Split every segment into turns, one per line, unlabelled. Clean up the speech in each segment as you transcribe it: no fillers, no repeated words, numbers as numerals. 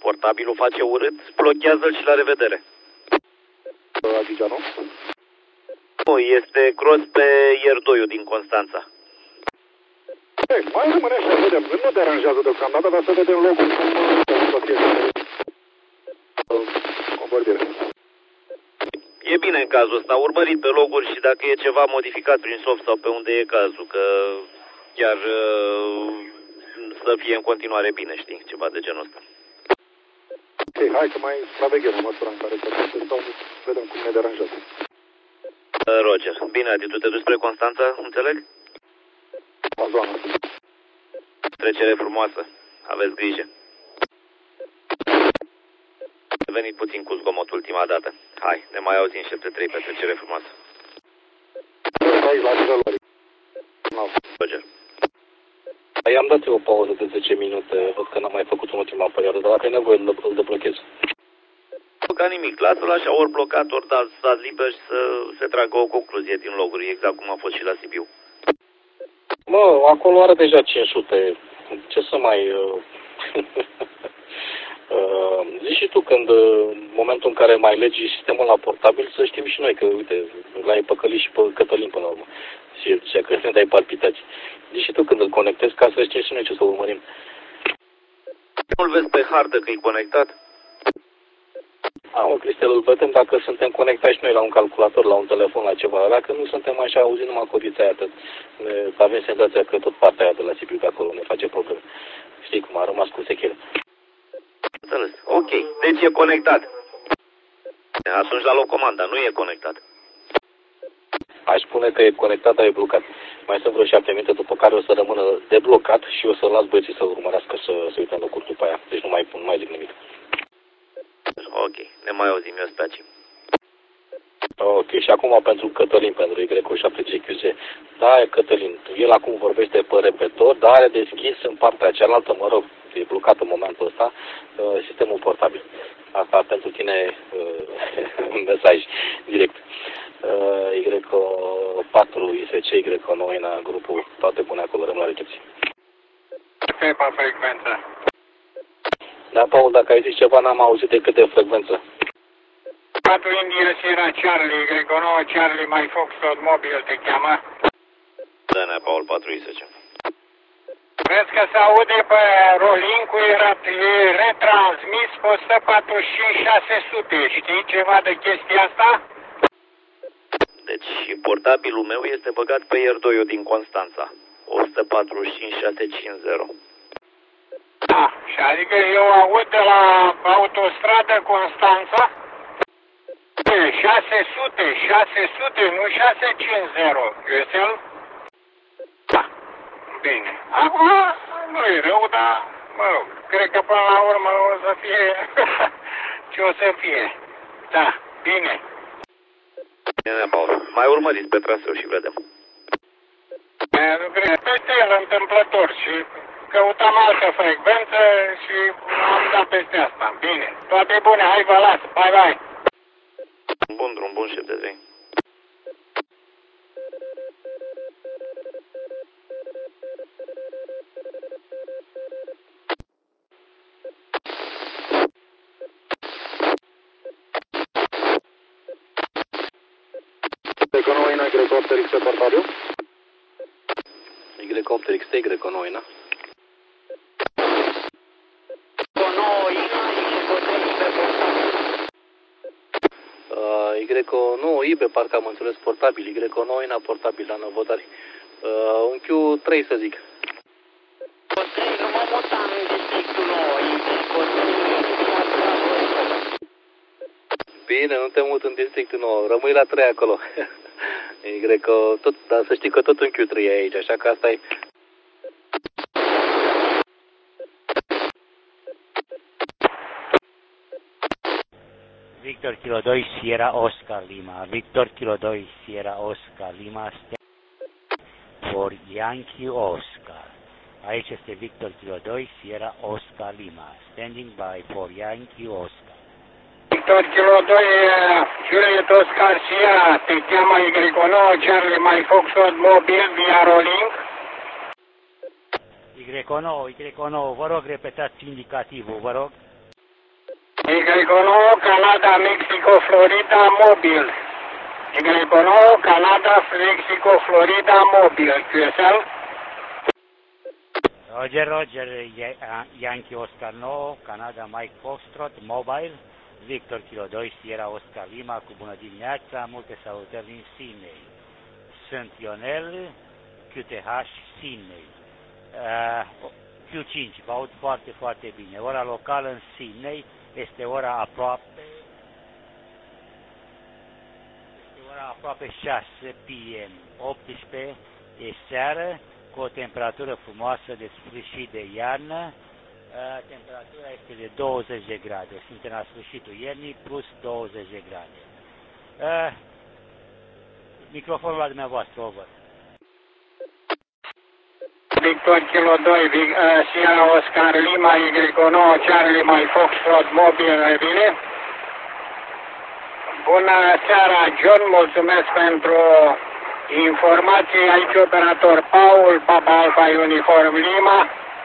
portabilul face urât, blochează-l și la revedere.
Abidjan, nu?
Nu, este cross pe Ierdoiu din Constanța.
Ei, mai rămâne așa, vedem. Nu deranjează deocamdată, dar să vedem locul cum să fie convorbire.
E bine în cazul ăsta, urmărit pe loguri și dacă e ceva modificat prin soft sau pe unde e cazul, că chiar să fie în continuare bine, știi, ceva de genul ăsta.
Ok, hai că mai supraveghem în măsura în care să stau, vedem cum ne deranjează.
Roger, bine, Adi, tu te duci spre Constanța, înțeleg?
La zonă.
Trecere frumoasă, aveți grijă. Ai venit puțin cu zgomot ultima dată. Hai, ne mai auzim 7-3 pe trecere frumoasă.
Aici, la nivelul.
Roger.
I-am dat eu o pauză de 10 minute, văd că n-am mai făcut în ultima perioadă, dar dacă e nevoie îl deblochez.
Nu ca nimic, lasă-l așa, ori blocat, ori dat liber și să se tragă o concluzie din loguri, exact cum a fost și la Sibiu.
Mă, acolo are deja 500, ce să mai... Zici și tu când, în momentul în care mai legi sistemul la portabil, să știm și noi că, uite, l-ai păcălit și pe Cătălin până la urmă. Și că sunt ai palpitații. Zici și tu când îl conectezi ca să știm și noi ce să urmărim.
Nu-l vezi pe hartă că e conectat?
Mă, Cristel, îl vedem dacă suntem conectați și noi la un calculator, la un telefon, la ceva. Dacă nu suntem așa, auzim numai codița aia, avem senzația că tot partea aia de la Sibiu de acolo ne face probleme. Știi cum a rămas cu sechele.
Înțeles. Ok, deci e conectat. Atunci la loc comanda, nu e conectat.
Aș spune că e conectat, dar e blocat. Mai sunt vreo 7 minute, după care o să rămână deblocat și o să las băieții să urmărească să uite în locuri după aia. Deci nu mai zic nimic.
Ok, ne mai auzim eu pe aici.
Ok, și acum pentru Cătălin, pentru Y7GQZ. Da, Cătălin, el acum vorbește pe repetor, dar are deschis în partea cealaltă, mă rog, e blocat în momentul ăsta, sistemul portabil. Asta pentru tine un mesaj direct. Y4, ISC, Y9, grupul, toate bune acolo, rămân la recepție.
Pe frecvență.
Da, Paul, dacă ai zis ceva, n-am auzit decât de frecvență.
4 India Sierra Charlie, Y9 Charlie, mai Foxtrot Mobil te cheamă.
Dă-ne, Paul, 4 ISC.
Vezi că se aude pe rolling-ul, e retransmis pe 145-600. Știi ceva de chestia asta?
Deci portabilul meu este băgat pe Ierdoiu din Constanța. 145-650.
Da, și adică eu aud de la autostradă Constanța 600, nu 650, Găsel? Da, bine. Acum nu e rău, dar, mă rog, cred că până la urmă o să fie ce o să fie. Da, bine.
Bine, Paul, mai urmăriți pe traseu și vedem.
Peste el întâmplător și căutam altă frecvență și am dat peste asta. Bine, toate bune, hai vă las, bye bye.
Bun drum, bun șef de zi.
Y9, Y8 XT portabil.
Y8 XT, Y9. Y9 pe parcă am înțeles portabil, Y9 portabil la Năvodari. Un Q3 să zic.
Nu mă mutam în districtul nou,
Bine, nu te mut în districtul nou, rămâi la 3 acolo. Tot, dar să știi că tot un Q3 e aici, așa că asta e.
Victor Kilo 2 Sierra Oscar Lima. Victor Kilo 2 Sierra Oscar Lima for Yankee Oscar. Aici este Victor Kilo 2 Sierra Oscar Lima. Standing by for Yankee Oscar.
Victor Kilo 2 Juliet Oscar Sierra, te cheamă Y9 Charlie mai Foxtrot Mobil via rolling.
Y9, vă rog repetați indicativul, vă rog.
Y9, Canada, Mexico, Florida, mobil. Y9, Canada, Mexico, Florida, mobil. QSL?
Roger, Roger, Yankee Oscar 9, Canada Mike Foxtrot, Mobile, Victor Kilo 2, Sierra Oscar Lima, cu bună dimineața, multe salutări din Sydney. Sunt Ionel, QTH, Sydney. Q5, vă aud foarte, foarte bine. Ora locală în Sydney este ora aproape 6 p.m. 18 e seară, cu o temperatură frumoasă de sfârșit de iarnă. Temperatura este de 20 de grade. Suntem la sfârșitul iernii, plus 20 de grade. Microfonul la dumneavoastră, over.
Victor Kilo 2, Sierra Oscar Lima, Y9, Charlie, Mai Foxtrot, mobil, bine? Bună seara, John, mulțumesc pentru informații. Aici operator Paul, Papa Alfa Uniform Lima.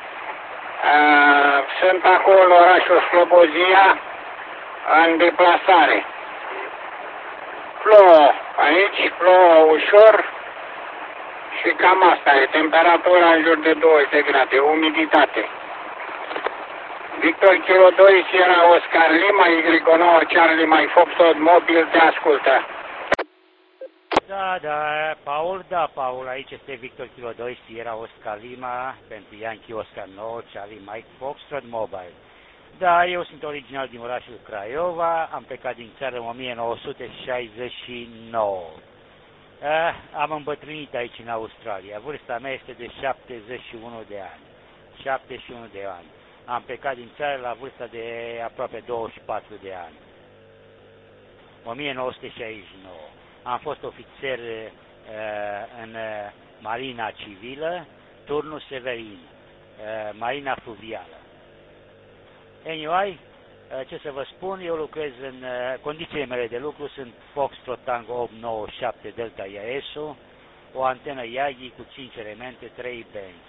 Sunt acolo în orașul Slobozia, în deplasare. Plouă aici, plouă ușor și cam asta e. Temperatura în jur de 20 de grade, umiditate. Victor Kilo 2, Sierra Oscar Lima, Y9, Charlie, Mai Foxtrot, mobil, te ascultă.
Da, Paul, aici este Victor Kilo 2, Sierra Oscar Lima, pentru Yankee Oscar 9, Charlie Mike Foxtrot, Mobile. Da, eu sunt original din orașul Craiova, am plecat din țară în 1969. Am îmbătrânit aici în Australia, vârsta mea este de 71 de ani. 71 de ani. Am plecat din țară la vârsta de aproape 24 de ani. 1969. Am fost ofițer în Marina Civilă, turnul Severin, Marina Fluvială. Anyway, ce să vă spun, eu lucrez în condițiile mele de lucru, sunt Foxtrot Tango 897 Delta IAS-ul, o antenă Yagi cu 5 elemente, 3 benzi.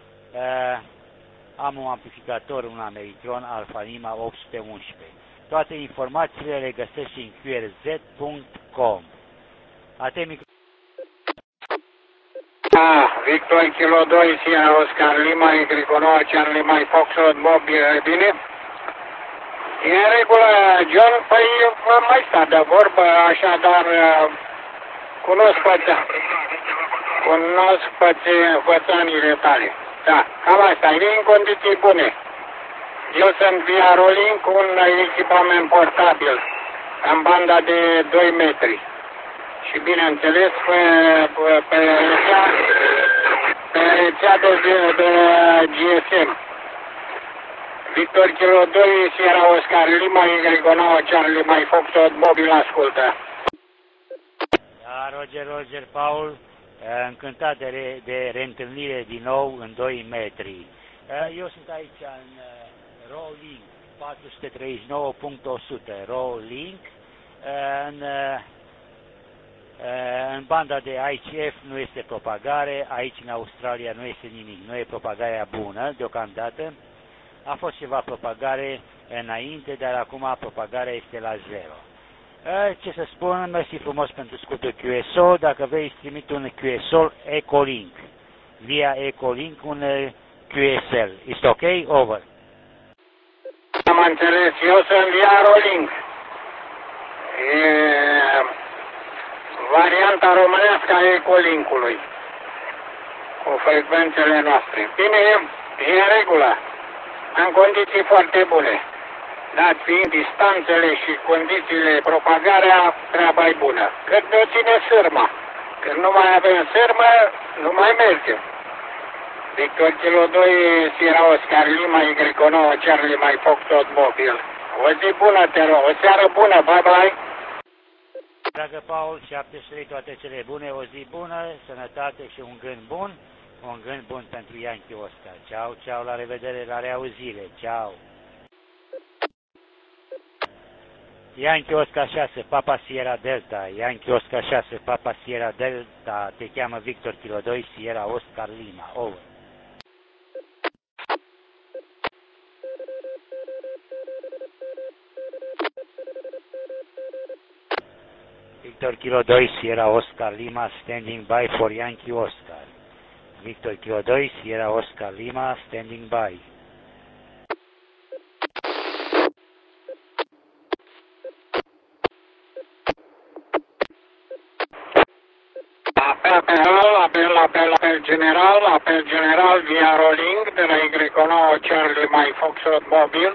Am un amplificator, un Ameritron Alfa Lima 811. Toate informațiile le găsești în qrz.com.
Victor Kilo 2, Sierra Oscar Lima, Y9, Charlie, Mai Foxtrot, mobil, bine? E în regulă, John, păi mai sta de vorbă, așadar cunosc pățanile tale. Da, cam asta, e în condiții bune. Eu sunt via Rolling cu un echipament portabil în banda de 2 metri. Și bineînțeles pe rețea de GSM. Victor Kilo 2, Sierra Oscar Lima, Y9, Charlie, Mai Foxtrot, mobil, ascultă.
Da, Roger, Paul, încântat de reîntâlnire din nou în 2 metri. Eu sunt aici în Rolling 439.100, Rolling, în banda de ICF nu este propagare, aici în Australia nu este nimic, nu e propagarea bună deocamdată. A fost ceva propagare înainte, dar acum propagarea este la 0. Ce să spun, mersi frumos pentru scutul QSO, dacă vrei trimit un QSO Ecolink, via Ecolink un QSL. Este ok? Over.
Am înțeles, eu sunt via Rolling. Varianta românească a Ecolinkului, cu frecvențele noastre. Bine, e în regulă, în condiții foarte bune. Dat fiind distanțele și condițiile, propagarea, treaba e bună. Cât ne ține sârma. Când nu mai avem sârmă, nu mai mergem. Victor Kilo 2, Sierra Oscar Lima, Y9, Charlie, Mai Foxtrot, mobil. O zi bună, te rog, o seară bună, bye-bye.
Dragă Paul, 73, toate cele bune, o zi bună, sănătate și un gând bun. Un gând bun pentru Yankee Oscar. Ciao, ciao, la revedere, la reauzire, ciao. Yankee Oscar 6, Papa Sierra Delta, Yankee Oscar 6, Papa Sierra Delta, te cheamă Victor Kilo 2, Sierra Oscar Lima, over. Victor Kilo 2 Sierra Oscar Lima standing by for Yankee Oscar. Victor Kilo 2 Sierra Oscar Lima standing by.
Apel general via rolling de la Y9 Charlie Mike Foxtrot Mobil.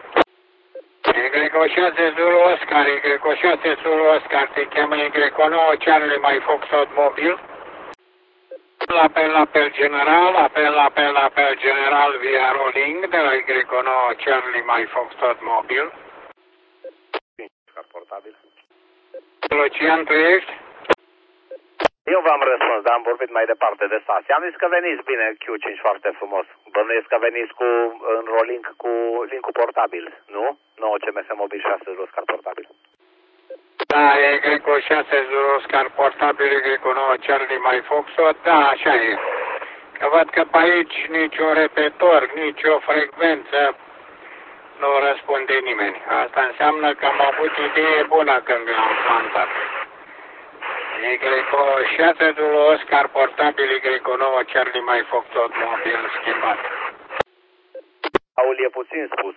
Y6 Zulu Oscar, Y6 Zulu Oscar, te cheamă Y9 Charlie Mike Foxtrot Mobil. Apel general via rolling de la Y9 Charlie Mike Foxtrot Mobil.
Portabil.
Lucian, tu ești?
Eu v-am răspuns, dar am vorbit mai departe de stație. Am zis că veniți bine, Q5 foarte frumos. Bănuiesc că veniți în rolling cu link-ul portabil, nu? 9 CMS mobil 6 Oscar portabil.
Da, Y6 Oscar portabil, Y9 Charlie Mike Foxtrot, da, așa e. Că văd că pe aici niciun repetor, nicio frecvență nu răspunde nimeni. Asta înseamnă că am avut idee bună când l-am plantat. Y6 Zulu Oscar portabil, Y9 Charlie Mike Foxtrot mobil schimbat.
Aul e puțin spus.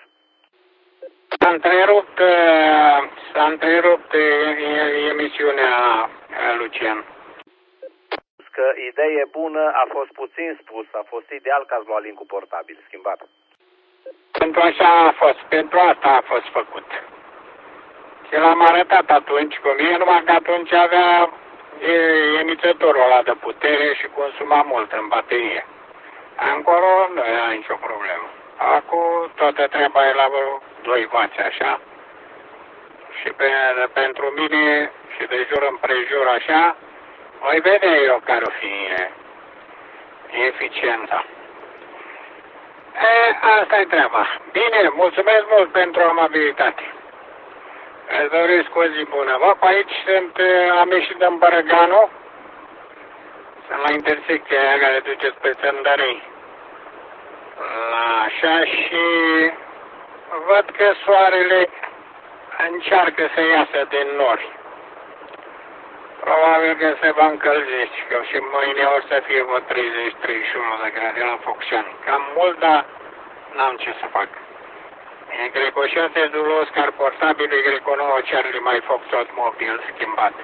S-a întrerupt emisiunea, Lucian.
Că idee bună a fost puțin spus, a fost ideal că ați luat link-ul portabil schimbat.
Pentru așa a fost, pentru asta a fost făcut. Și l-am arătat atunci cum e, numai că atunci avea emițătorul ăla de putere și consuma mult în baterie. Încolo nu era nicio problemă. Acum toată treaba e la vreo 2 W așa. Și pentru mine și de jur împrejur așa, voi vedea eu care o fi eficiența. Asta e treaba. Bine, mulțumesc mult pentru amabilitate. Îți doresc o zi bună. Bă, pe aici am ieșit în Bărăganu. Sunt la intersecția aia care duce spre Țăndărei. Așa și văd că soarele încearcă să iasă din nori. Probabil că se va încălzi, că și mâine o să fie vreo 30-31 de grade la Focșani. Cam mult, dar n-am ce să fac. Y6 Zulu Oscar portabil, Y9 Charlie Mike Foxtrot mobil schimbat.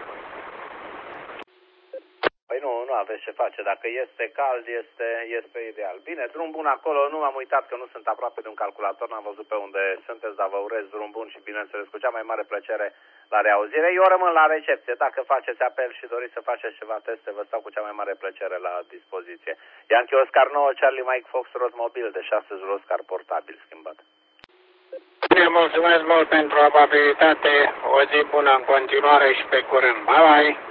Păi nu aveți ce face. Dacă este cald, este ideal. Bine, drum bun acolo. Nu m-am uitat că nu sunt aproape de un calculator. N-am văzut pe unde sunteți, dar vă urez drum bun și bineînțeles cu cea mai mare plăcere la reauzire. Eu rămân la recepție. Dacă faceți apel și doriți să faceți ceva teste, vă stau cu cea mai mare plăcere la dispoziție. Yankee Oscar 9 Charlie Mike Foxtrot mobil de 6 Zulu Oscar portabil schimbat.
Bine, mulțumesc mult pentru amabilitate. O zi bună în continuare și pe curând. Bye, bye!